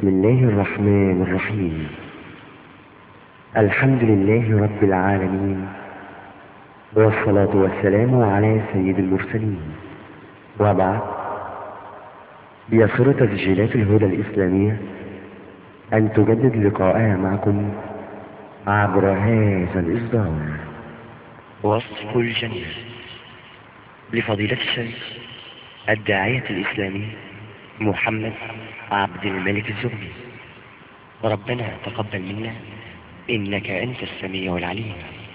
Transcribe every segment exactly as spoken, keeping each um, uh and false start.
بسم الله الرحمن الرحيم. الحمد لله رب العالمين، والصلاة والسلام على سيد المرسلين، وبعد. بيسر تسجيلات الهدى الإسلامية أن تجدد لقاءها معكم عبر هذا الإصدار. وصف الجنة لفضيلة الشيخ الداعية الإسلامي محمد عبد الملك الزغبي. ربنا تقبل منا إنك أنت السميع العليم.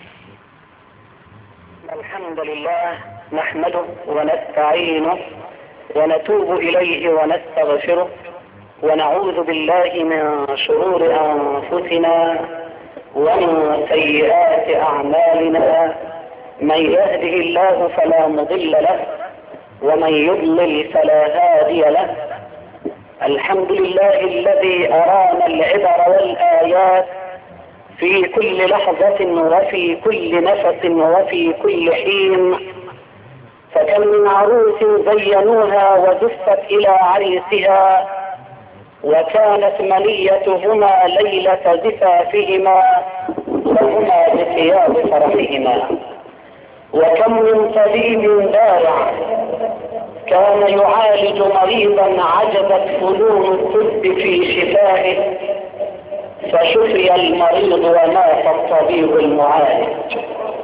الحمد لله نحمده ونستعينه ونتوب إليه ونستغفره، ونعوذ بالله من شرور أنفسنا ومن سيئات أعمالنا. من يهده الله فلا مضل له، ومن يضلل فلا هادي له. الحمد لله الذي أرانا العبر والآيات في كل لحظة وفي كل نفس وفي كل حين. فكم من عروس زينوها وزفت إلى عريسها، وكانت منيتهما ليلة زفافهما وهما بثياب فرحهما. وكم من طبيب بارع كان يعالج مريضا عجبت فنون الطب في شفائه، فشفي المريض ومات الطبيب المعالج.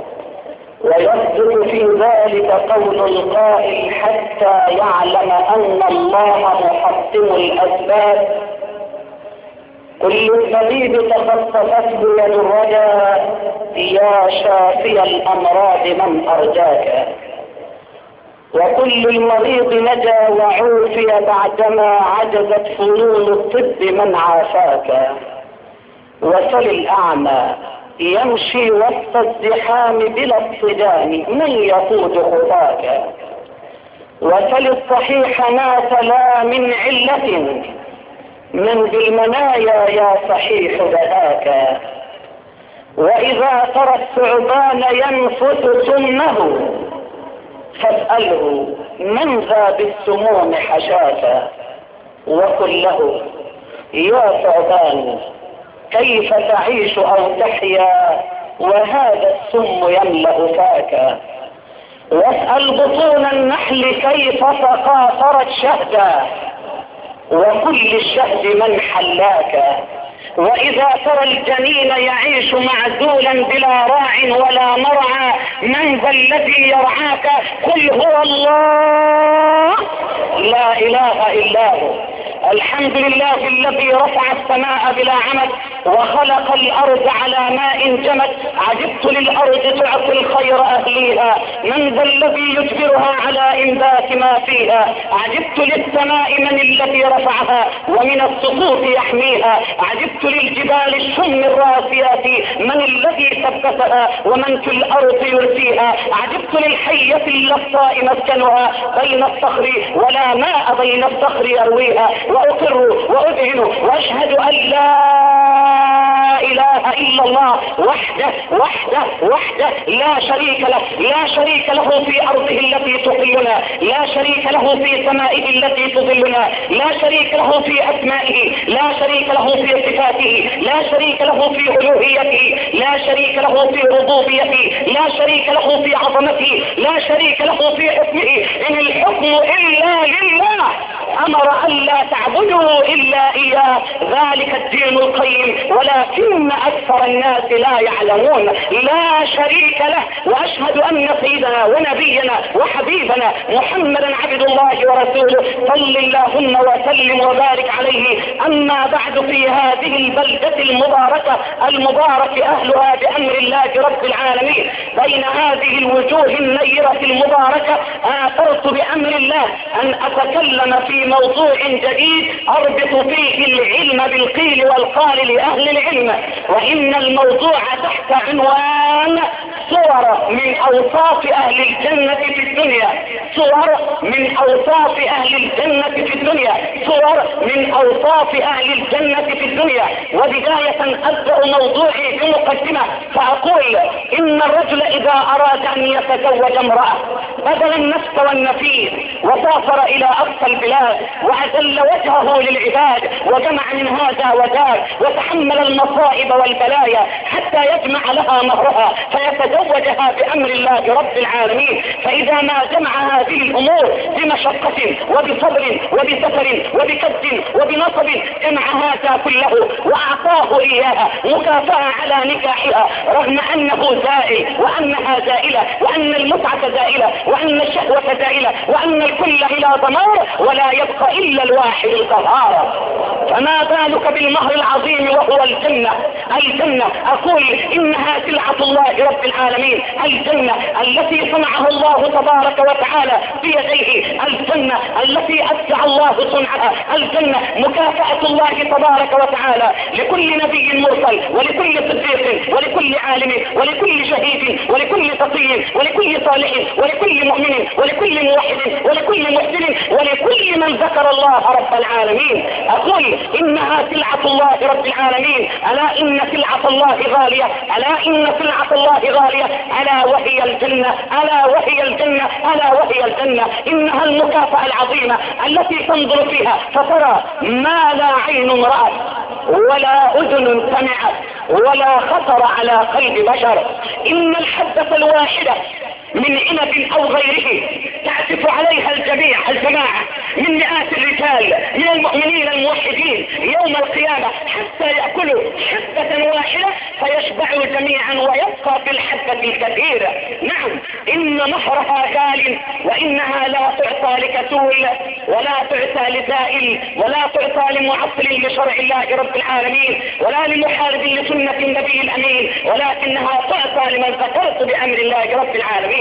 ويصدق في ذلك قول القائل حتى يعلم أن الله محسن الأسباب. كل الطبيب تخصصته يد الرجاء، يا شافي الأمراض من أرجاك. وكل المريض نجا وعوفي بعدما عجزت فنون الطب من عافاك. وسل الأعمى يمشي وسط الزحام بلا اصطدام من يقود خطاك. وسل الصحيح ما تلا من علة من بالمنايا يا صحيح دهاك. وإذا ترى الثعبان ينفث سمه فاسأله من ذا بالسموم حشاك. وقل له يا ثعبان كيف تعيش أو تحيا وهذا السم يملأ فاك. واسأل بطون النحل كيف تقاطرت شهدا وكل الشهد من حلاك. وإذا ترى الجنين يعيش معزولا بلا راع ولا مرعى من ذا الذي يرعاك. قل هو الله لا إله إلا هو. الحمد لله الذي رفع السماء بلا عمد وخلق الأرض على ماء جمد. عجبت للأرض تعطي الخير أهليها، من ذا الذي يجبرها على إنبات ما فيها. عجبت للسماء من الذي رفعها ومن السقوط يحميها. عجبت للجبال الشم الراسيات من الذي ثبتها ومن في الأرض يرسيها. عجبت للحية اللصاء مسكنها بين الصخر ولا ماء بين الصخر يرويها. وأقر وأذهن وأشهد أن لا إله إلا الله وحده وحده وحده لا شريك له. لا شريك له في أرضه التي تقلنا، لا شريك له في سمائه التي تظلنا، لا شريك له في أسمائه، لا شريك له في صفاته، لا شريك له في ألوهيته، لا شريك له في ربوبيته، لا شريك له في عظمته، لا شريك له في حكمه. إن الحكم إلا لله، أمر أن لا تعبدوا إلا إياه، ذلك الدين القيم ولكن أكثر الناس لا يعلمون. لا شريك له. وأشهد أن سيدنا ونبينا وحبيبنا محمدا عبد الله ورسوله، صل اللهم وسلم وبارك عليه. أما بعد، في هذه البلدة المباركة المبارك أهلها بأمر الله رب العالمين، بين هذه الوجوه النيرة المباركة آثرت بأمر الله أن أتكلم في موضوع جديد أربط فيه العلم بالقيل والقال لأهل العلم. وإن الموضوع تحت عنوان صور من اوصاف اهل الجنة في الدنيا، صور من اوصاف اهل الجنة في الدنيا، صور من اوصاف اهل الجنة في الدنيا. وبداية ابدأ موضوعي بمقدمة فاقول ان الرجل اذا اراد ان يتزوج امرأة بذل النفس والنفيس وسافر الى اقصى البلاد واذل وجهه للعباد وجمع من هذا وذاك وتحمل المصائب والبلايا حتى يجمع لها مهرها فيتزوجها بامر الله رب العالمين. فاذا ما جمع هذه الامور بمشقة وبصبر وبسفر وبكد وبنصب جمع هذا كله واعطاه اياها مكافأة على نكاحها رغم انه زائل وانها زائلة وان المتعة زائلة وان الشهوة زائلة وان الكل الى ضمار ولا يبقى الا الواحد القهار. فما بالك بالمهر العظيم وهو الجنة. الجنة اقول انها سلعة الله رب العالمين، الجنة التي صنعها الله تبارك وتعالى بيديه، الجنة التي ابدع الله صنعها، الجنة مكافأة الله تبارك وتعالى لكل نبي مرسل ولكل صديق ولكل عالم ولكل شهيد ولكل تقي ولكل صالح ولكل مؤمن ولكل موحد ولكل محسن ولكل من ذكر الله رب العالمين. اقول انها سلعة الله رب العالمين. الا ان سلعة الله غالية، الا ان سلعة الله غالية، الا وهي الجنة، الا وهي الجنة، الا وهي الجنة. انها المكافأة العظيمة التي تنظر فيها فترى ما لا عين رأت ولا اذن سمعت ولا خطر على قلب بشر. ان الحبة الواحدة من عنب او غيره تعزف عليها الجميع الجماعة من مئات الرجال من المؤمنين الموحدين يوم القيامة حتى يأكلوا حبة واحدة فيشبعوا جميعا ويبقى في الحبة الكثيرة. نعم ان مهرها غال وانها لا تعطى لكسول ولا تعطى لزائل ولا تعطى لمعطل لشرع الله رب العالمين ولا لمحارب لسنة النبي الامين، ولكنها تعطى لمن ذكرت بامر الله رب العالمين.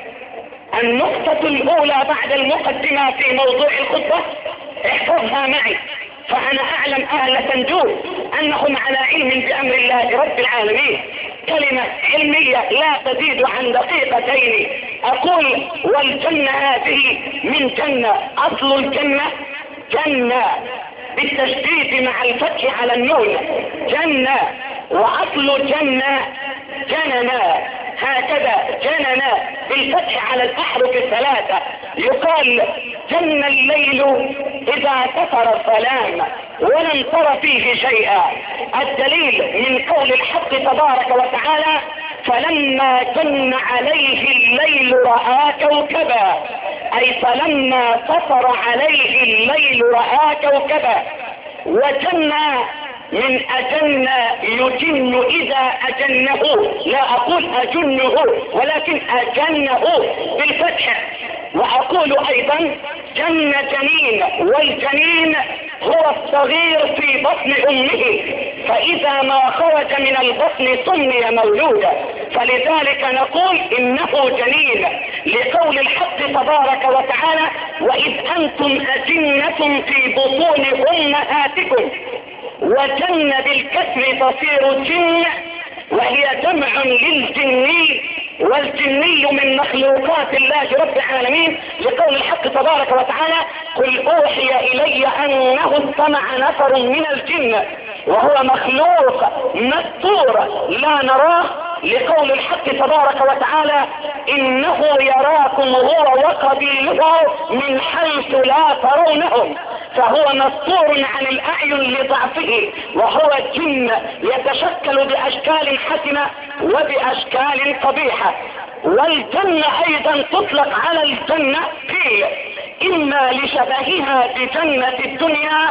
النقطة الاولى بعد المقدمة في موضوع الخطبة احفظها معي، فانا اعلم اهل سندوس انهم على علم بامر الله رب العالمين. كلمة علمية لا تزيد عن دقيقتين. اقول والجنة هذه من جنة، اصل الجنة جنة بالتشديد مع الفتح على النون، جنة، واصل جنة جننا، هكذا جننا بالفتح على الاحرف الثلاثة. يقال جن الليل اذا كثر الظلام ولم تر فيه شيئا. الدليل من قول الحق تبارك وتعالى فلما جن عليه الليل رأى كوكبا، اي فلما كثر عليه الليل رأى كوكبا. وجن من اجن يجن اذا اجنه، لا اقول اجنه ولكن اجنه بالفتح. واقول ايضا جن جنين، والجنين هو الصغير في بطن امه، فاذا ما خرج من البطن سمي مولودا، فلذلك نقول انه جنين لقول الحق تبارك وتعالى واذ انتم اجنة في بطون امهاتكم. وجن بالكسر تصير جن وهي جمع للجني، والجني من مخلوقات الله رب العالمين لقول الحق تبارك وتعالى قل اوحي الي انه استمع نفر من الجن، وهو مخلوق مستور لا نراه لقول الحق تبارك وتعالى انه يراكم هو وقبيله من حيث لا ترونهم، فهو مستور عن الاعين لضعفه، وهو الجن يتشكل باشكال حسنة وباشكال قبيحة. والجنة ايضا تطلق على الجنة قيل اما لشبهها بجنة الدنيا،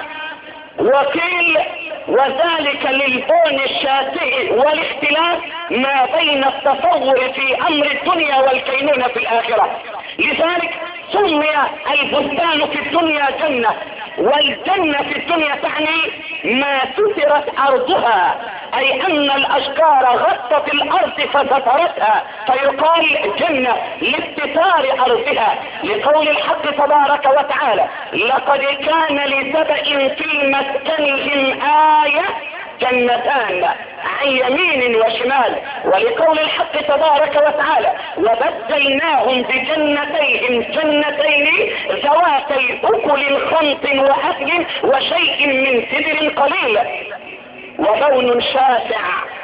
وقيل وذلك للبون الشاسع والاختلاف ما بين التصور في امر الدنيا والكينونة في الاخرة. لذلك سمي البستان في الدنيا جنة، والجنة في الدنيا تعني ما سترت ارضها، اي ان الاشجار غطت الارض فسترتها، فيقال جنة لاستتار ارضها لقول الحق تبارك وتعالى لقد كان لسبأ في مسكنهم آية جنتان عن يمين وشمال. ولقول الحق تبارك وتعالى وبدلناهم بجنتيهم جنتين ذواتي اكل خمط واثل وشيء من سدر قليل وبون شاسع.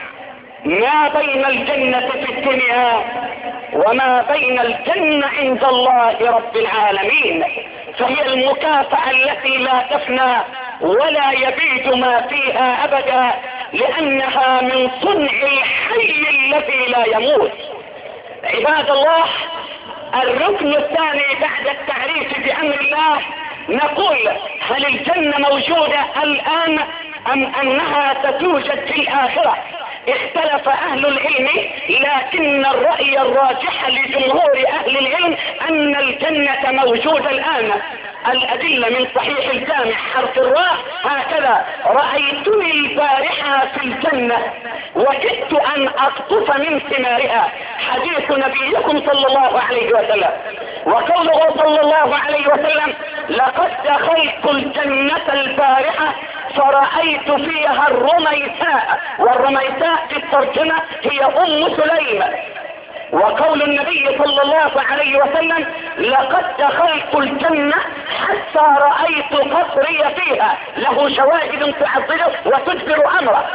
ما بين الجنة في الدنيا وما بين الجنة عند الله رب العالمين، فهي المكافأة التي لا تفنى ولا يبيد ما فيها ابدا، لانها من صنع الحي الذي لا يموت. عباد الله، الركن الثاني بعد التعريف بامر الله نقول هل الجنة موجودة الان ام انها ستوجد في الاخرة؟ اختلف اهل العلم، لكن الرأي الراجح لجمهور اهل العلم ان الجنة موجودة الان. الادلة من صحيح الجامع حرف الراء هكذا: رأيتني البارحة في الجنة وكدت ان اقطف من ثمارها، حديث نبيكم صلى الله عليه وسلم. وقوله صلى الله عليه وسلم لقد دخلت الجنة البارحة فرأيت فيها الرميساء، والرميساء في الترجمة هي ام سليم. وقول النبي صلى الله عليه وسلم لقد دخلت الجنة حتى رأيت قصري فيها، له شواهد تعضده وتجبر امره.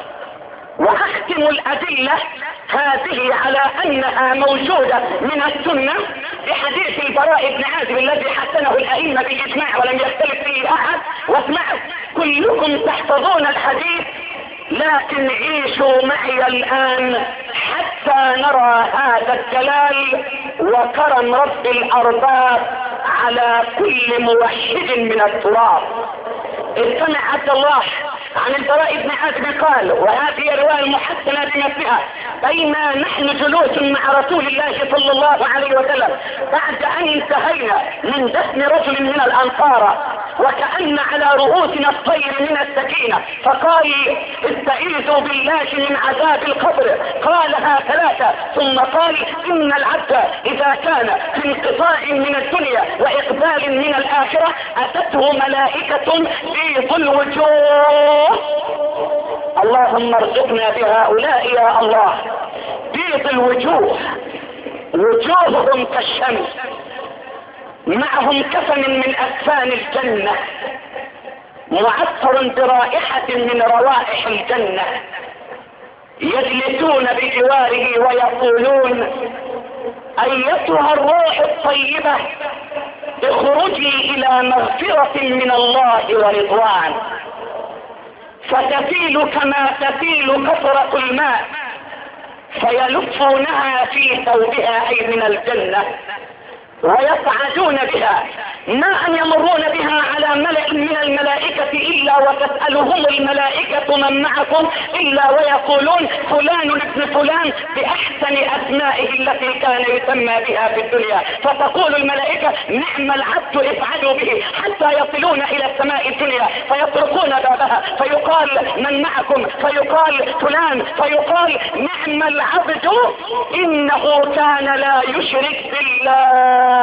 واختم الادلة هذه على انها موجودة من السنة بحديث البراء بن عازب الذي حسنه الائمة بالاجماع ولم يختلف فيه احد. واسمعوا، كلكم تحفظون الحديث، لكن عيشوا معي الان حتى نرى هذا الجلال وكرم رب الارباب على كل موحد من التراب. استمع عبد الله عن البراء بن عازب قال، وهذه رواية محسنة بنفسها: بينا نحن جلوس مع رسول الله صلى الله عليه وسلم بعد ان انتهينا من دفن رجل من الانصار وكأن على رؤوسنا الطير من السكينة، فقال استعيذوا بالله من عذاب القبر، قالها ثلاثة، ثم قال ان العبد اذا كان في انقطاع من الدنيا واقبال من الاخرة اتته ملائكة بيض الوجوه. اللهم ارزقنا بهؤلاء يا الله. بيض الوجوه، وجوههم كالشمس، معهم كفن من اكفان الجنة، معطر برائحة من روائح الجنة، يجلسون بجواره ويقولون ايتها الروح الطيبة اخرجي الى مغفرة من الله ورضوان، فتسيل كما تسيل قطرة الماء فيلفونها في ثوبها اي من الجنة ويصعدون بها، ما ان يمرون بها على ملأ من الملائكة الا وتسألهم الملائكة من معكم الا ويقولون فلان ابن فلان باحسن اسمائه التي كان يسمى بها في الدنيا، فتقول الملائكة نعم العبد افعلوا به، حتى يصلون الى السماء الدنيا فيطرقون بابها فيقال من معكم، فيقال فلان، فيقال نعم العبد انه كان لا يشرك بالله،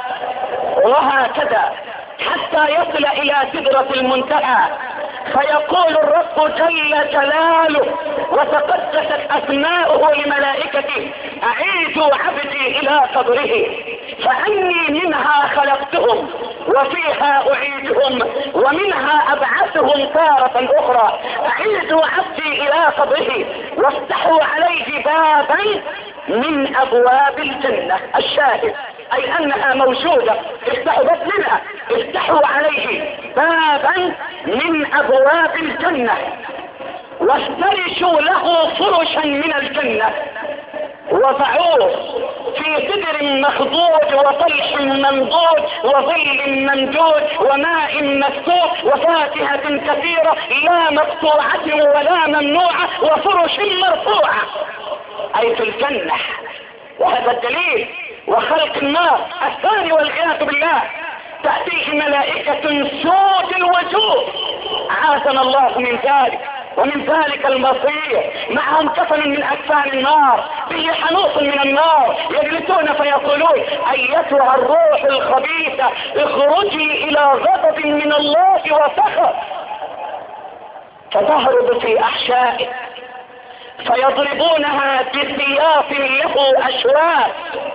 وهكذا حتى يصل الى سدرة المنتهى فيقول الرب جل جلاله وتقدست اسماؤه لملائكته اعيدوا عبدي الى قبره فاني منها خلقتهم وفيها اعيدهم ومنها ابعثهم تارة اخرى، اعيدوا عبدي الى قبره وافتحوا عليه بابا من ابواب الجنة. الشاهد اي انها موجودة، افتحوا باب منها، افتحوا عليه بابا من ابواب الجنة وافترشوا له فرشا من الجنة وضعوه في سدر مخضود وطلح ممدود وظل ممدود وماء مسكوب وفاكهة كثيرة لا مقطوعة ولا ممنوعة وفرش مرفوعة، اي في الجنة. وهذا الدليل. وخلق النار الثاني والعياذ بالله تأتيه ملائكة سود الوجوه، عاذنا الله من ذلك، ومن ذلك المصير، معهم كفن من اكفان النار فيه حنوط من النار، يجلسون فيقولون ايتها الروح الخبيثة اخرجي الى غضب من الله وسخط. فتهرب في احشائه فيضربونها بسياف له اشواك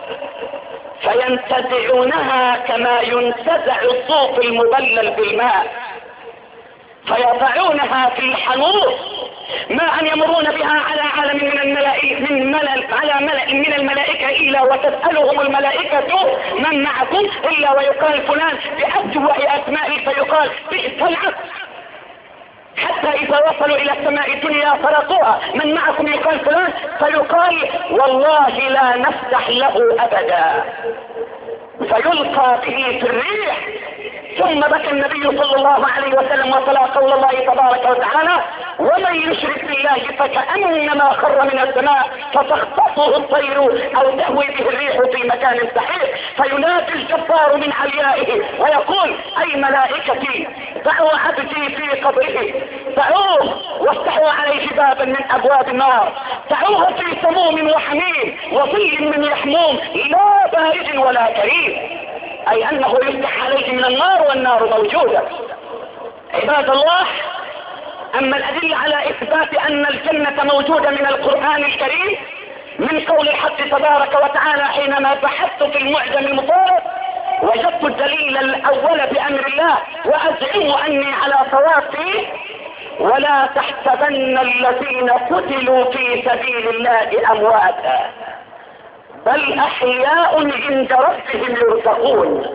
فينتزعونها كما ينتزع الصوف المبلل بالماء فيضعونها في الحنوط ما ان يمرون بها على عالم من الملائكة من ملل على ملأ من الملائكة الا وتسألهم الملائكة من معكم الا ويقال فلان بأسوأ اسمائه فيقال بئس العبد حتى اذا وصلوا الى السماء الدنيا فرقوها من معكم يقال فلان فيقال والله لا نفتح له ابدا فيلقى به في الريح. ثم بكى النبي صلى الله عليه وسلم وتلا قول الله تبارك وتعالى ومن يشرك بالله فكأنما خر من السماء فتخطفه الطير او تهوي به الريح في مكان سحيق فينادي الجبار من عليائه ويقول اي ملائكتي دعوا عبدي في قبره دعوه وافتحوا عليه بابا من ابواب النار دعوه في سموم وحميم وظل من يحموم لا بارد ولا كريم اي انه يفتح عليه من النار والنار موجودة. عباد الله اما الادلة على اثبات ان الجنة موجودة من القرآن الكريم من قول الحق تبارك وتعالى حينما بحثت في المعجم المطارد وجدت الدليل الاول بامر الله وازعم اني على صواب فيه ولا تحسبن الذين قتلوا في سبيل الله امواتا بل احياء عند ربهم يرزقون.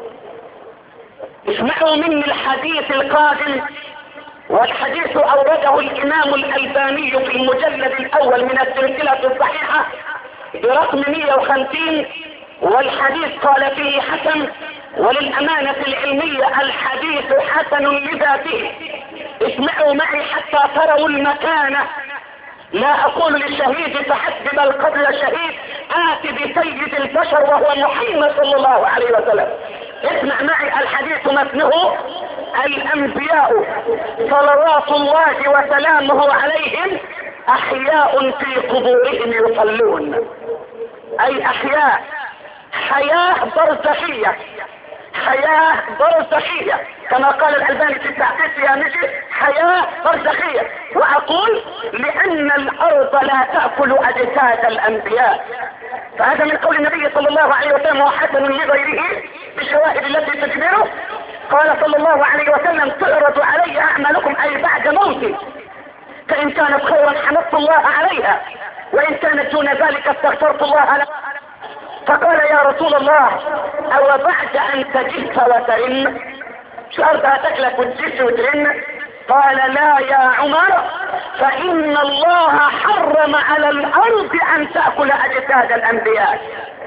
اسمعوا مني الحديث القادم والحديث اورده الامام الالباني في المجلد الاول من السلسلة الصحيحة برقم مئة وخمسين والحديث قال فيه حسن وللامانة العلمية الحديث حسن لذاته. اسمعوا معي حتى تروا المكانة لا اقول للشهيد فحسب بل قبل شهيد اتي بسيد البشر وهو محمد صلى الله عليه وسلم. اسمع معي الحديث متنه الانبياء صلوات الله وسلامه عليهم احياء في قبورهم يصلون اي احياء حياة برزخية حياة برزخية كما قال الألباني في التحقيق يا مجد حياة برزخية. وأقول لأن الأرض لا تأكل أجساد الأنبياء فهذا من قول النبي صلى الله عليه وسلم وحسن لغيره بالشواهد التي تجبره. قال صلى الله عليه وسلم تعرض علي أعمالكم أي بعد موتي فإن كانت خيرا حمدت الله عليها وإن كانت دون ذلك استغفرت الله لها. فقال يا رسول الله او بعد ان تجف وترن شو ارضها تكلك وتجف وترن قال لا يا عمر فان الله حرم على الارض ان تأكل اجساد الانبياء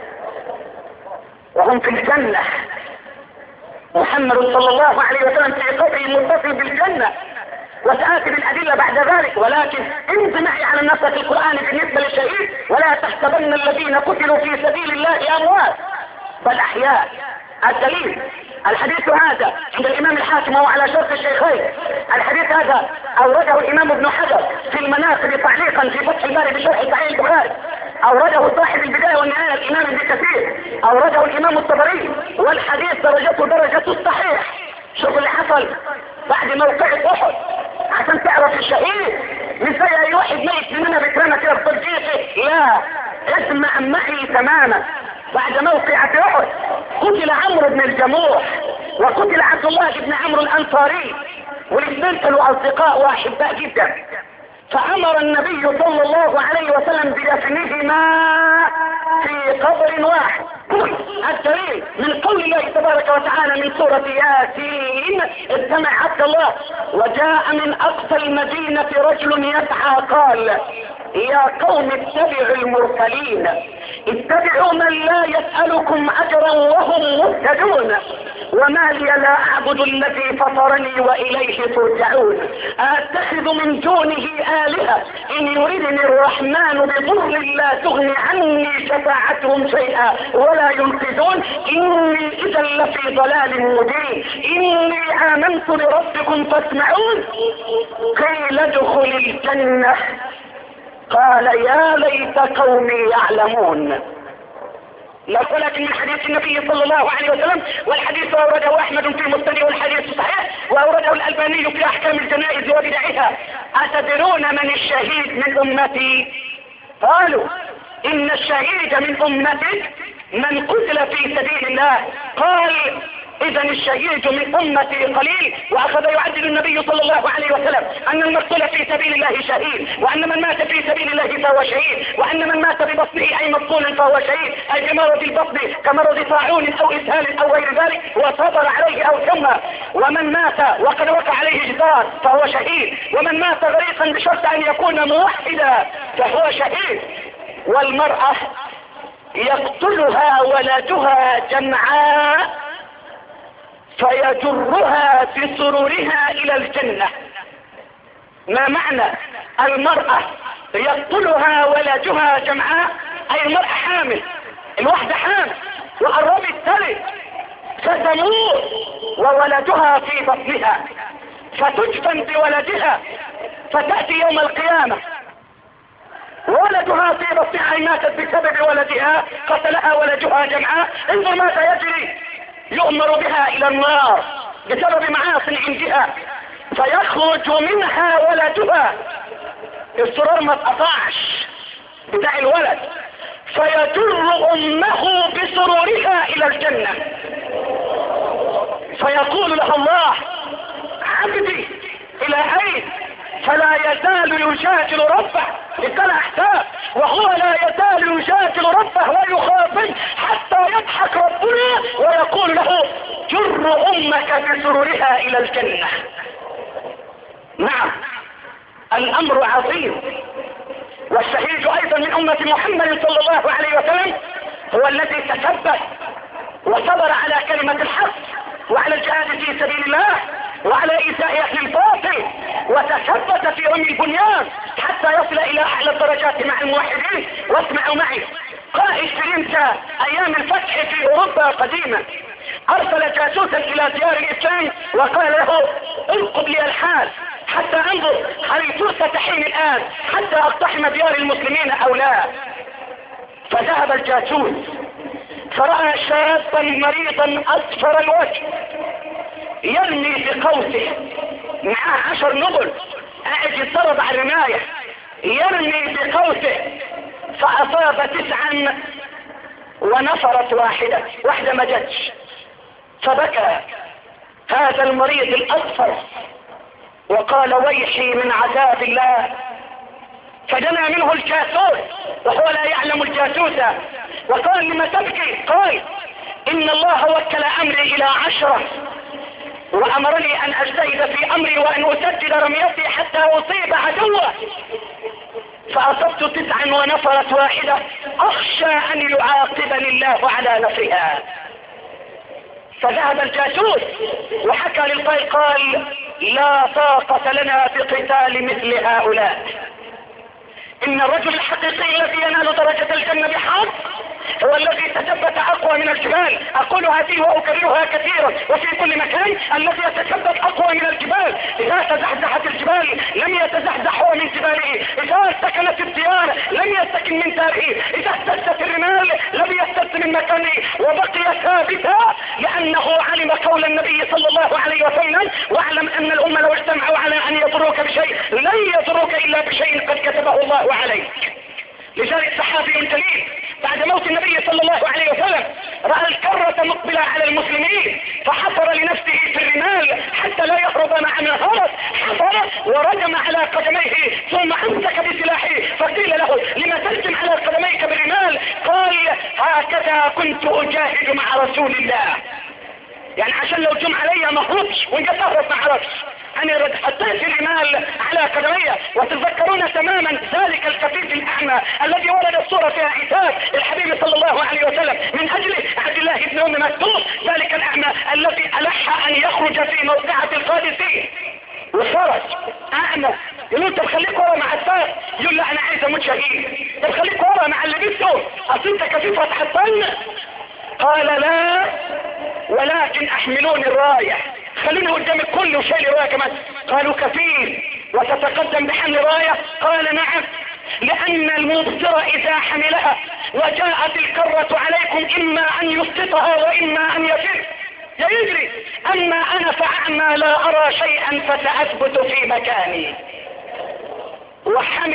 وهم في الجنة. محمد صلى الله عليه وسلم في قبره متصل بالجنة وسآتي بالأدلة بعد ذلك ولكن انت معي على النص في القرآن بالنسبة للشهيد ولا تحسبن الذين قتلوا في سبيل الله أموات بل أحياء. الدليل الحديث هذا عند الإمام الحاكم وهو على شرط الشيخين. الحديث هذا أورده الإمام ابن حجر في المناقب تعليقا في فتح الباري بشرح صحيح البخاري أورده صاحب البداية والنهاية الإمام ابن كثير أورده الإمام الطبري والحديث درجته درجة الصحيح. شوف اللي حصل بعد موقعة احد عشان تعرف الشهيد مش زي اي واحد ميت مننا بكرامة كده في ترجيحه لا اسمع معي تماما. بعد موقعة احد قتل عمرو بن الجموح وقتل عبد الله بن عمرو الانصاري والاثنين كانوا اصدقاء واحباء جدا فامر النبي صلى الله عليه وسلم بدفنهما في قبر واحد. الدليل من قول الله تبارك وتعالى من سورة ياسين استمع عبد الله وجاء من اقصى المدينة رجل يسعى قال يا قوم اتبعوا المرسلين اتبعوا من لا يسألكم اجرا وهم مهتدون وما لي لا اعبد الذي فطرني واليه ترجعون اتخذ من دونه آلهة ان يردني الرحمن بضر لا تغني عني شفاعتهم شيئا ولا ينقذون اني اذا لفي ضلال مبين اني امنت بربكم فاسمعون قيل ادخل الجنة قال يا ليت قومي يعلمون. لكن من حديث النبي صلى الله عليه وسلم والحديث أورده أحمد في مسنده والحديث صحيح وأورده الألباني في أحكام الجنائز وبدعها أتدرون من الشهيد من أمتي؟ قالوا إن الشهيد من أمتك من قتل في سبيل الله. قال إذا الشهيد من أمتي قليل. وأخذ يعدل النبي صلى الله عليه وسلم أن المقتول في سبيل الله شهيد، وأن من مات في سبيل الله فهو شهيد، وأن من مات ببطنه أي مقتول فهو شهيد، أي بمرض البطن كمرض طاعون أو إسهال أو غير ذلك وصبر عليه أو كما. ومن مات وقد وقع عليه جدار فهو شهيد، ومن مات غريقا بشرط أن يكون موحدا فهو شهيد. والمرأة يقتلها ولدها جمعاء فيجرها بسرورها الى الجنة. ما معنى المرأة يقتلها ولدها جمعاء؟ اي المرأة حامل، الوحدة حامل وقربت تلد فتموت وولدها في بطنها فتدفن بولدها فتأتي يوم القيامة ولدها في بطنها اي ماتت بسبب ولدها قتلها ولدها جمعاء. انظر ماذا يجري، يؤمر بها الى النار بسبب معاصي عندها فيخرج منها ولدها، السرور ما اتقطعش بتاع الولد، فيجر امه بسرورها الى الجنة. فيقول له الله عبدي الى اين؟ فلا يزال يجادل ربه ابتلى احساب وهو لا يزال يجادل ربه ويخاطب حتى يضحك ربنا ويقول له جر امك بسرورها الى الجنة. نعم الامر عظيم. والشهيد ايضا من امة محمد صلى الله عليه وسلم هو الذي تثبت وصبر على كلمة الحق وعلى الجهاد في سبيل الله وعلى إيذاء أهل الباطل وتثبت في رمي البنيان حتى يصل إلى أعلى الدرجات مع الموحدين. واسمعوا معي، قائد فرنسا أيام الفتح في أوروبا قديما أرسل جاسوسا إلى ديار الإسلام وقال له انقض لي الحال حتى انظر هل الفرصة تحين الآن حتى أقتحم ديار المسلمين أو لا. فذهب الجاسوس فرأى شابا مريضا أصفر الوجه يرمي بقوسه معاه عشر نبل قاعد يتضرب على الرماية يرمي بقوسه فأصاب تسعا ونفرت واحدة واحدة ما جتش. فبكى هذا المريض الأصفر وقال ويحي من عذاب الله. فدنا منه الجاسوس وهو لا يعلم الجاسوس وقال لما تبكي؟ قال إن الله وكل أمري إلى عشرة وأمرني أن أجتهد في أمري وأن أسدد رميتي حتى أصيب عدوه فأصبت تسعا ونفرت واحدة أخشى أن يعاقبني الله على نفرها. فذهب الجاسوس وحكى للقائد قال لا طاقة لنا بقتال مثل هؤلاء. إن الرجل الحقيقي الذي ينال درجة الجنة بحق هو الذي تثبت أقوى من الجبال. أقول هذه وأكررها كثيرا وفي كل مكان، الذي يتثبت أقوى من الجبال. إذا تزحزحت الجبال لم يتزحزح هو من جباله، إذا سكنت الديار لم يسكن من داره، إذا اهتزت الرمال لم يهتز من مكانه وبقي ثابتا لأنه علم قول النبي صلى الله عليه وسلم واعلم أن الأمة لو اجتمعوا على أن يضروك بشيء لن يضروك إلا بشيء قد كتبه الله عليك. لذلك صحابي جليل بعد موت النبي صلى الله عليه وسلم رأى الكرة مقبلة على المسلمين فحفر لنفسه في الرمال حتى لا يهرب مع من هرب، حفر ورجم على قدميه ثم امسك بسلاحه فقيل له لما ترجم على قدميك بالرمال؟ قال هكذا كنت اجاهد مع رسول الله. يعني عشان لو جم علي ما هربش وانت تهرب ما عرفش، انا ردحتات الرمال على قدمي. وتذكرون تماما ذلك الكفيف الاعمى الذي ولد الصورة فيها عتاب الحبيب صلى الله عليه وسلم من اجل عبد الله بن ام مكتوم، ذلك الاعمى الذي الح ان يخرج في موقعة القادسين وخرج اعمى. يقول طب خليك ورا مع الساق، يقول لا انا عايز اموت شهيد. طب خليك ورا مع اللي بيته اصل انت كفيف هتحطني. قال لا ولكن احملوني الراية، خلوني قدام الكل وشايل راية كمان. قالوا كفيل وتتقدم بحمل راية؟ قال نعم، لان المبصر اذا حملها وجاءت الكرة عليكم اما ان يسقطها واما ان يفر يجري، اما انا فاعمى لا ارى شيئا فساثبت في مكاني.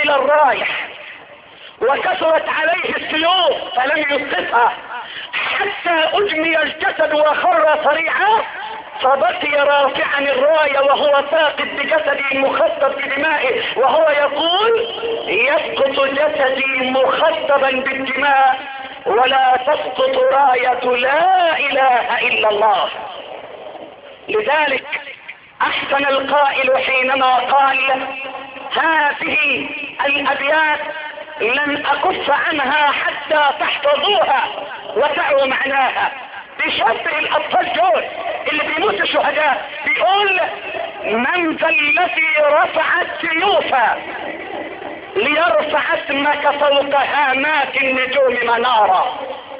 قبل الرايح وكثرت عليه السيوف فلم يسقطها حتى أجمي الجسد وخر صريعا، فبقي رافعا الراية وهو ساقط بجسدي مخضب بدمائه وهو يقول: يسقط جسدي مخضبا بالدماء ولا تسقط راية لا إله إلا الله. لذلك أحسن القائل حينما قال: هذه الأبيات لن أكف عنها حتى تحفظوها وتعوا معناها. بيشبه الأطفال دول اللي بيموتوا شهداء، بيقول: من ذا الذي رفع السيوف ليرفع اسمك فوق هامات النجوم منارا.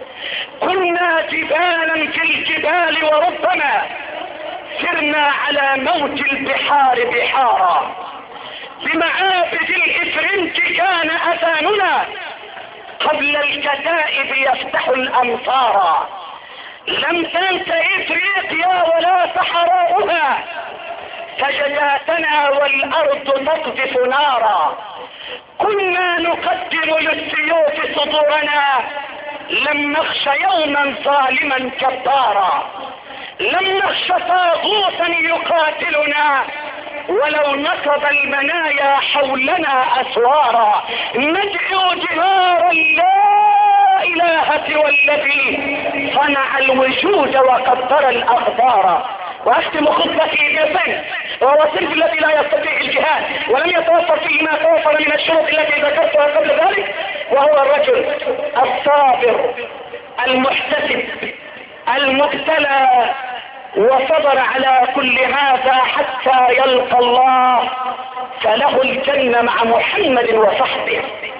كنا جبالا في الجبال وربما سرنا على موج البحار بحارا. بمعابد الإفرنج كان أذاننا قبل الكتائب يفتح الأمصار. لم تنس إفريقيا ولا صحراؤها فجداتنا والأرض تقذف نارا. كنا نقدر للسيوف صدورنا لم نخش يوما ظالما جبارا. لم نخش طاغوتا يقاتلنا ولو نصب المنايا حولنا أسوارا. ندعو جهار لا إله سوى الذي صنع الوجود وقدر الأقدار. وأختم خطبتي بفن وهو الصنف الذي لا يستطيع الجهاد ولم يتوفر فيه ما توفر من الشروط التي ذكرتها قبل ذلك، وهو الرجل الصابر المحتسب المبتلى وصبر على كل هذا حتى يلقى الله فله الجنة مع محمد وصحبه.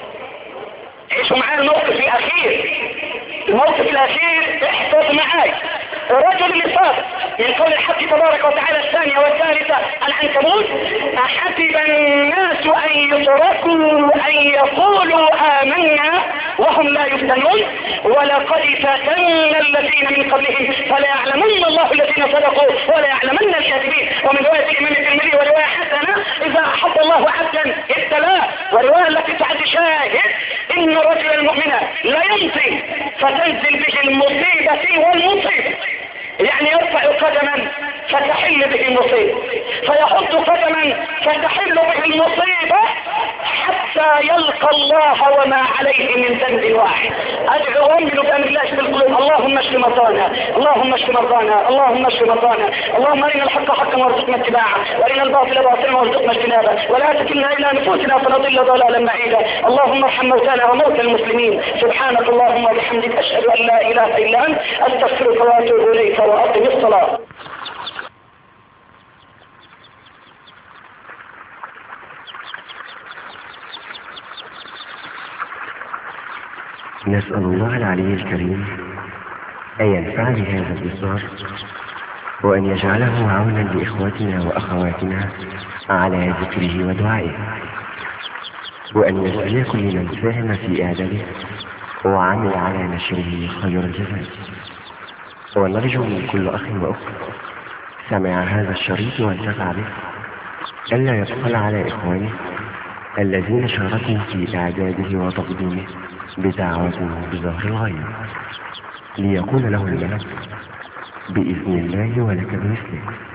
عيشوا معايا الموقف الأخير. الموقف الأخير احفظ معاي. الرجل اللي صابر من قول الحق تبارك وتعالى الثانية والثالثة العنكبوت: أحسب الناس أن يتركوا أن يقولوا آمنا وهم لا يفتنون ولقد فتنا الذين من قبلهم فليعلمن الله الذين صدقوا وليعلمن الكاذبين. ومن رواية الإمام الترمذي ورواية حسنة: إذا أحب الله عبدا ابتلاه. ورواية التي تعد شاهد: إن الرجل المؤمن لا يمضي فتنزل به المصيبة والمصيبة، يعني يرفع قدما فتحل به المصيبة، فيحط قدما فتحل به المصيبة حتى يلقى الله وما عليه من ذنب واحد. أدعو وأؤمن بأمر الله في القلوب: اللهم اشف مرضانا، اللهم اشف مرضانا، اللهم اشف مرضانا. اللهم أرنا الحق حقا وارزقنا اتباعه وأرنا الباطل باطلا وارزقنا اجتنابه ولا تكلنا إلى نفوسنا فنضل ضلالا بعيدا. اللهم ارحم موتانا وموتى المسلمين. سبحانك اللهم وبحمدك أشهد أن لا إله إلا أنت أستغفرك وأتوب إليك وأقم الصلاة. نسأل الله العلي الكريم أن ينفع بهذا الإصدار وأن يجعله عونا لإخوتنا وأخواتنا على ذكره ودعائه، وأن يجزي كل من ساهم في إعداده وعمل على نشره خير الجزاء. ونرجو من كل أخ وأخت سمع هذا الشريط وانتفع به ألا يبخل على إخوانه الذين شاركوا في إعداده وتقديمه بدعوة بظهر الغيب ليكون له الملك بإذن الله ولك بمثله.